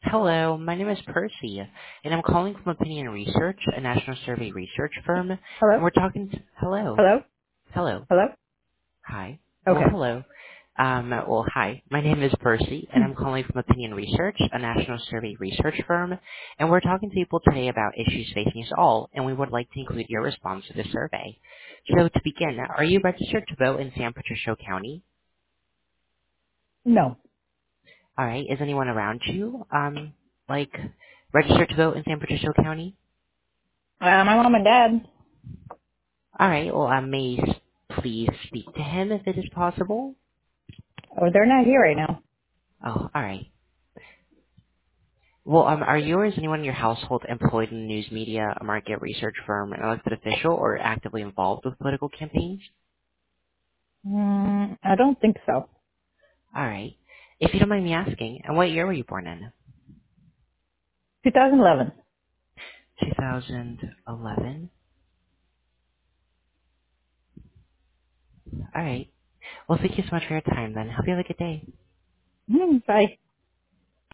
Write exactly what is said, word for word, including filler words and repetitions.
Hello, my name is Percy, and I'm calling from Opinion Research, a national survey research firm, and Hello? we're talking. To, hello, Hello? hello, Hello? hi. Well, Okay. hello. Um, well, hi. My name is Percy, and I'm calling from Opinion Research, a national survey research firm, and we're talking to people today about issues facing us all, and we would like to include your response to the survey. So, to begin, are you registered to vote in San Patricio County? No. All right. Is anyone around you, um, like, registered to vote in San Patricio County? Uh, my mom and dad. All right. Well, um, may you s- please speak to him if it is possible? Oh, they're not here right now. Oh, all right. Well, um, are you or is anyone in your household employed in the news media, a market research firm, an elected official, or actively involved with political campaigns? Mm, I don't think so. All right. If you don't mind me asking, and what year were you born in? twenty eleven. twenty eleven. All right. Well, thank you so much for your time then. Hope you have a good day. Mm, bye.